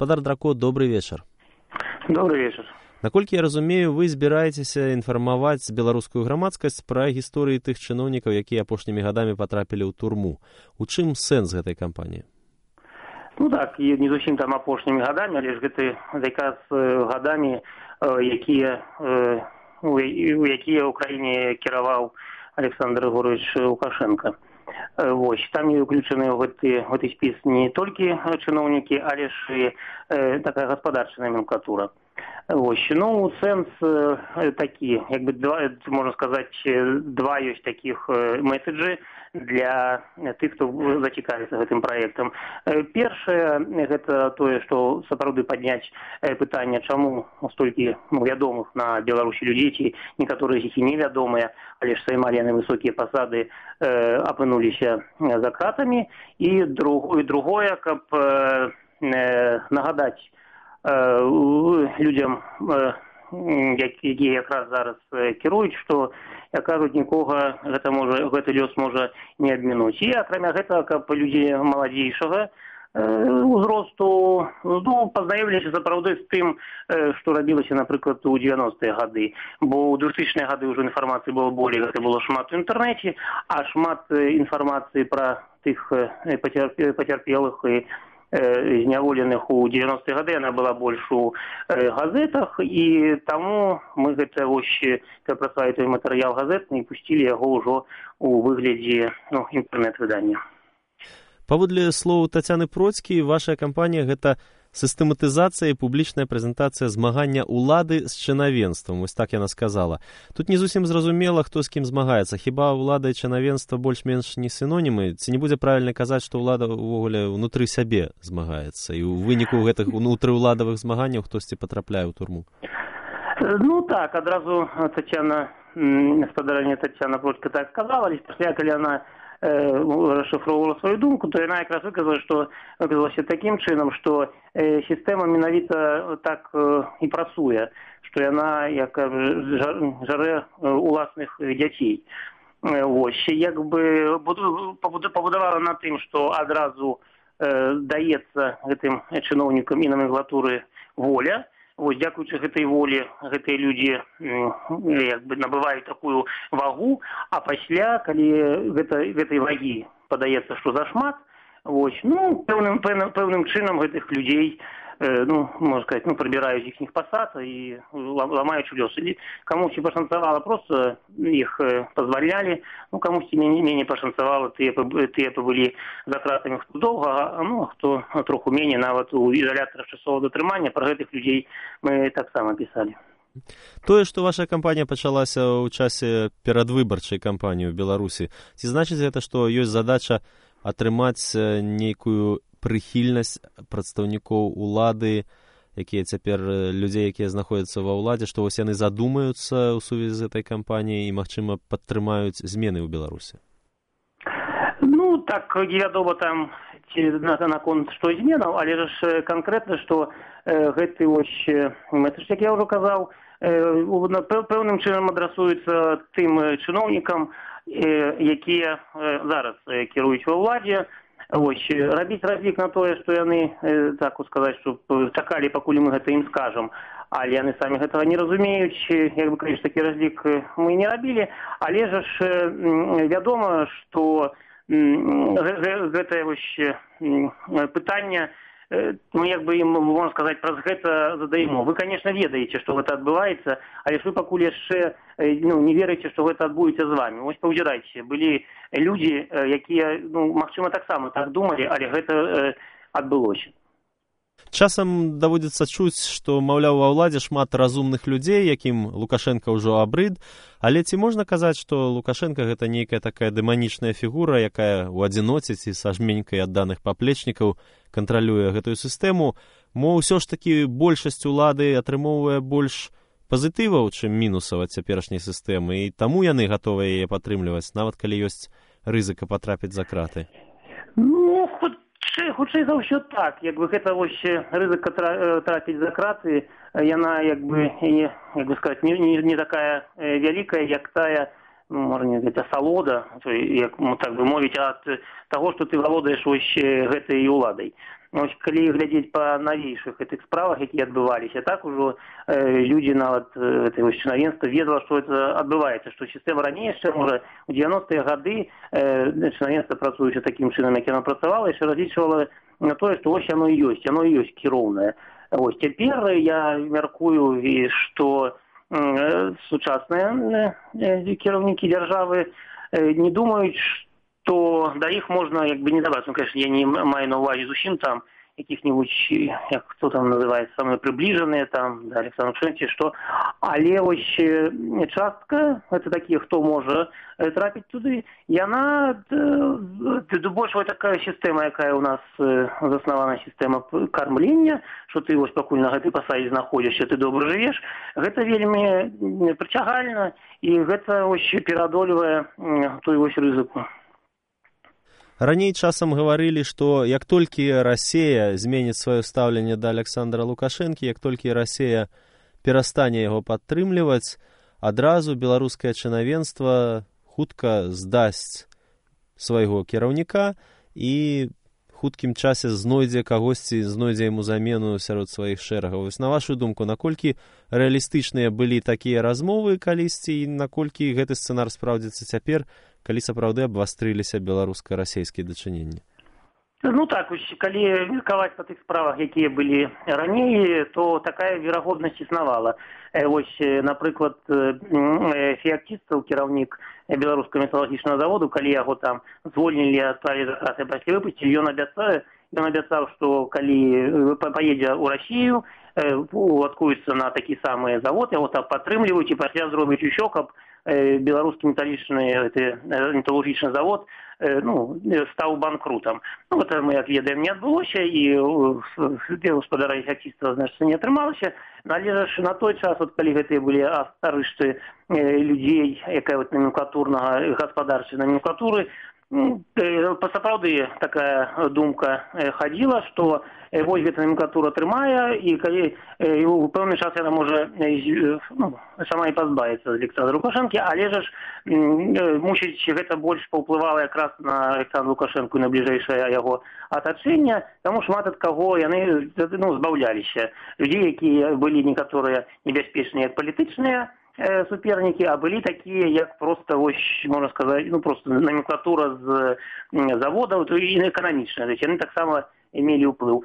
Гаспадар Драко, добрый вечар. Добрый вечар. Наколькі я разумею, вы збіраецеся інфармаваць беларускую грамадскасць пра гісторыі тых чыноўнікаў, якія апошнімі гадамі патрапілі ў турму. У чым сэнс гэтай кампаніі? Ну так, і не зусім там апошнімі гадамі, але ж гэта якраз гадамі, у якія ў краіне кіраваў Александр Григорьевич Лукашенко. Вось, там і ўключаны ў гэты спіс не толькі чыноўнікі, але ж і такая гаспадарчая номенклатура. Вось, ну, сэнс такі, як бы, можна сказаць, два ёсць такіх месседжы для тых, хто зацікавіцца гэтым праектам. Першае, гэта тое, што сапраўды падняць пытанне, чаму столькі вядомых на Беларусі людзей, ці некаторыя з іх і невядомыя, але ж займалі яны высокія пасады, апынуліся за кратамі. І другое, каб нагадаць людзям, якія якраз зараз кіруюць, што, як кажуць, нікога гэты лёс можа не абмінуць. І акрамя гэтага, каб людзі маладзейшага узросту пазнаёміліся сапраўды з тым, што рабілася, напрыклад, у 90-е гады. Бо ў 2000-е гады ўжо інфармацыі было болей, гэта было шмат у інтэрнэце, а шмат інфармацыі пра тых пацярпелых і зняволеных у 90-е гады, яна была больш у газетах, і таму мы гэта вось працавалі той матэрыял газетны і пусцілі яго ўжо у выглядзе інтэрнэт-выдання. Паводле слоў Тацяны Процькі, ваша кампанія гэта сістэматызацыя і публічная прэзентацыя змагання ўлады з чынавенствам, вось так яна сказала. Тут не зусім зразумела, хто з кім змагаецца. Хіба ўлада і чынавенства больш-менш не сінонімы? Ці не будзе правільна казаць, што ўлада ўвогуле ўнутры сябе змагаецца? І ў выніку гэтых унутрыўладавых змаганняў хтосьці патрапляе ў турму? Ну так, адразу гаспадарыня Тацяна Процька так сказала, але пасля, калі яна расшифровывала свою думку, то яна якраз выказалася такім чынам, што сістэма менавіта так і працуе, што яна, як жарэ уласных дзяцей. Вось, як бы пабудавала на тым, што адразу даецца гэтым чыноўнікам і номенклатуры воля. Вось, дзякуючы гэтай волі, гэтыя людзі як бы набываюць такую вагу, а пасля, калі гэтай вагі падаецца, што зашмат, вось, ну, пэўным чынам гэтых людзей, можна сказаць, прыбіраюць іхніх пасад і ламаюць лёс. Камусьці пашанцавала, проста іх пазвалялі, камусьці меней пашанцавала, тыя пабылі за кратамі хто доўга, хто троху меней, нават у ізалятарах часовага затрымання, пра гэтых людзей мы таксама пісалі. Тое, што ваша кампанія пачалася ў часе перадвыбарчай кампаніі ў Беларусі, ці значыць гэта, што ёсць задача атрымаць нейкую прыхільнасць прадстаўнікоў улады, якія цяпер людзей, якія знаходзяцца ва ўладзе, што вось яны задумаюцца ў сувязі з гэтай кампаніяй і, магчыма, падтрымаюць змены ў Беларусі? Ну, так, невядома там наконт што зменаў, але ж канкрэтна, што гэты вось месседж, як я ўжо казаў, пэўным чынам адрасуецца тым чыноўнікам, якія зараз кіруюць ва ўладзе. Вось, рабіць разлік на тое, што яны, так сказаць, што чакалі, пакуль мы гэта ім скажам, але яны самі гэтага не разумеюць, як бы, конечно, такі разлік мы не рабілі, але ж вядома, што гэтае пытанне мы, як бы, ім, можна сказаць, праз гэта задаемо. Вы, конечно, ведаеце, што гэта адбываецца, але ж вы пакуль яшчэ не верыце, што гэта адбудзецца з вами. Вось паўзірайце, былі людзі, якія, магчыма, таксама так думалі, але гэта адбылося. Часам даводзіцца чуць, што, маўляў, ва ўладзе шмат разумных людзей, якім Лукашенко ўжо абрыд, але ці можна казаць, што Лукашенко гэта нейкая такая дэманічная фігура, якая ў адзіноце ці са жменькай адданых паплечнікаў кантралюе гэтую сістэму, мо ўсё ж такі большасць улады атрымоўвае больш пазітываў, чым мінусаў ад цяперашняй сістэмы, і таму яны гатовыя яе падтрымліваць, нават калі ёсць рызыка патрапіць за краты? Ну, хутчэй за ўсё так, як бы гэта вось рызыка трапіць за краты, яна, як бы сказаць, не такая вялікая, як тая, можа не гэта асалода, як так бы мовіць, ад таго, што ты валодаеш вось гэтай уладай. Ось, калі глядзець па навейшых гэтых справах, якія адбываліся, так ужо людзі нават чынавенства ведала, што это адбываецца, што сістэма раней яшчэ, можа, у 90-е гады чынавенства, працуючы такім чынам, як яно працавала, яшчэ разлічвала на тое, што вось яно і ёсць кіроўнае. Вось цяпер я мяркую, што сучасныя кіраўнікі дзяржавы не думаюць, што да іх можна як бы не даваць. Ну, конечно, я не маю на ўвазе зусім там якіх-нибудь, як хто там называецца, самыя прыбліжаныя там, да, Александр Лукашенко, што, але ось частка, это такія, хто можа трапіць туды, яна больш вот такая сістэма, якая у нас заснавана сістэма кармлення, што ты вось пакуль на гэтай пасадзе знаходзішся, ты добра жывеш, гэта вельмі прыцягальна, і гэта ось пераадольвае той вось рызыку. Раней часам гаварылі, што як толькі Расія зменіць сваё стаўленне да Александра Лукашэнкі, як толькі Расія перастане яго падтрымліваць, адразу беларускае чынавенства хутка здасць свайго кіраўніка і хуткім часе знойдзе кагосьці, знойдзе яму замену сярод сваіх шэрагаў. Вось на вашу думку, наколькі рэалістычныя былі такія размовы калісьці і наколькі гэты сцэнар спраўдзіцца цяпер, калі сапраўды абвастрыліся беларуска-расейскія дачыненні? Ну так, калі меркаваць па тых справах, якія былі раней, то такая верагоднасць існавала. Вось, напрыклад, Феоктистаў, кіраўнік беларускага металургічнага заводу, калі яго там звольнілі, адправілі за краты, пасля выпусцілі, ён абяцаў, што калі паедзе ў Расію, уладкуецца на такі самы завод, яго там падтрымліваюць і пасля зробяць усё, каб беларускі металургічны завод стаў банкрутам. Ну, гэта мы, як ведаем, не адбылося, і гаспадара Феоктистава, значыць, не атрымалася. Але ж на той час, калі гэтыя былі арышты людзей, якая номенклатурнага гаспадарчай номенклатуры, сапраўды такая думка хадзіла, што вось гэта номенклатура трымае, і калі у пэўны час яна можа сама і пазбавіцца ад Александра Лукашэнкі, але ж мусіць гэта больш паўплывала якраз на Александра Лукашэнку і на бліжэйшае яго атачэнне, таму шмат ад каго яны збаўляліся. Людзей, якія былі некаторыя небяспечныя, як палітычныя супернікі, а былі такія, як проста, ось, можна сказаць, проста номенклатура з заводаў і эканамічная. Яны таксама мелі ўплыў.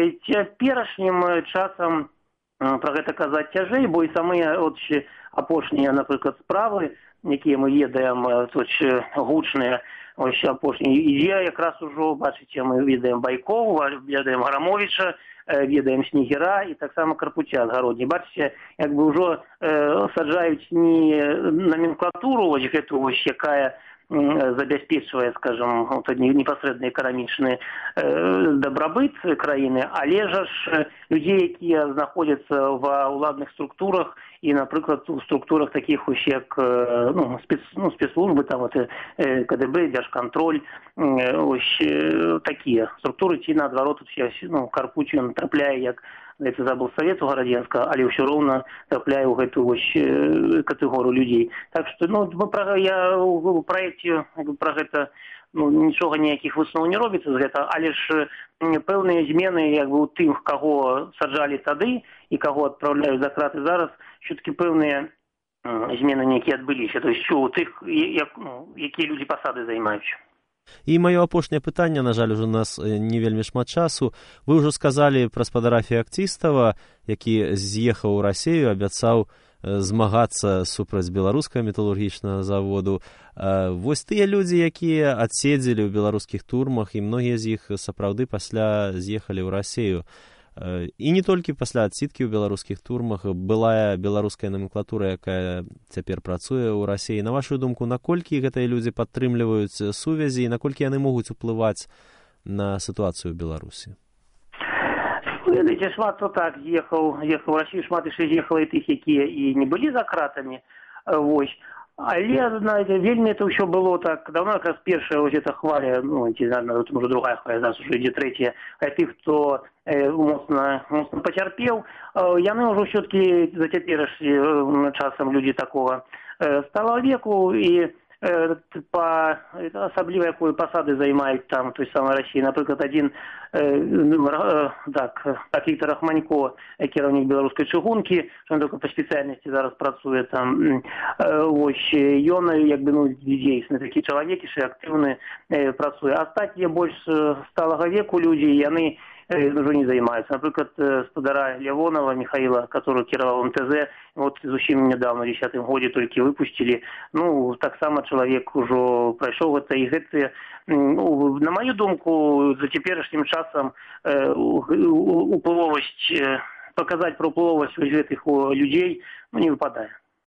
Цяперашнім часам пра гэта казаць цяжэй, бо і самыя апошнія, напрыклад, справы, якія мы ведаем, гучныя, ось апошнія, ідзе якраз ужо, бачыце, мы ведаем Байкову, ведаем Грамовіча, ведаем Снегіра і таксама Карпуця з Гародні. Бачыце, як бы ўжо саджаюць не номенклатуру, ось гэту, якая забяспечвае, скажем, непасрэдны эканамічны дабрабыт краіны, але ж людзей, якія знаходзяцца ва ўладных структурах і, напрыклад, у структурах такіх, як спецслужбы, там, КДБ, Дзяржкантроль, ось такія структуры, ці наадварот, Карпуч, ён трапляе, як это забыл Совету Городенского, але ўсё роўна трапляе ў гэту катэгорыю людзей. Так што, я ў праекце пра гэта нічога, ніякіх высноў не робіцца з гэта, але ж пэўныя змены у тых, каго саджалі тады і каго адпраўляюць за краты зараз, ўсё-такі пэўныя змены нейкія адбыліся, то есть у тых, якія людзі пасады займаюць. І маё апошняе пытанне, на жаль, ужо у нас не вельмі шмат часу. Вы ўжо сказалі пра гаспадара Феоктистава, які з'ехаў у Расію, абяцаў змагацца супраць беларускага металургічнага заводу. Вось тыя людзі, якія адседзелі ў беларускіх турмах, і многія з іх сапраўды пасля з'ехалі ў Расію. І не толькі пасля адсідкі ў беларускіх турмах, былая беларуская номенклатура, якая цяпер працуе ў Расіі. На вашу думку, наколькі гэтыя людзі падтрымліваюць сувязі і наколькі яны могуць уплываць на сітуацыю ў Беларусі? Ведаеце, шмат хто так з'ехаў у Расію, шмат яшчэ з'ехала і тых, якія і не былі за кратамі. Вось. Але, знаете, вельмі это ўсё было так, давно якраз першая ось эта хваля, уже другая хваля, зараз уже ідзе трэцяя, а тых, хто моцна пацярпеў, яны ўжо ўсё-таки за цяперашнім часам людзі такога сталага веку, і асабліва якую пасады займаюць там той самай Расіі. Напрыклад, адзін Віктор Рахманько, кіраўнік беларускай чыгункі, што ён толькі па спецыяльнасці зараз працуе там. Вось ён дзейсны такі чалавек, яшчэ актыўны працуе. Астатнія больш сталага веку людзі, яны уже не займаюцца. Напрыклад, спадара Лявонова Михаила, который кіраваў МТЗ, вот зусім недавно, в 2010 годзе толькі выпусцілі. Ну, таксама чалавек ужо прайшоў гэта, і гэтыя, на маю думку, за цяперашнім часам уплывовасць, паказаць пра уплывовасць гэтых людзей, не выпадае.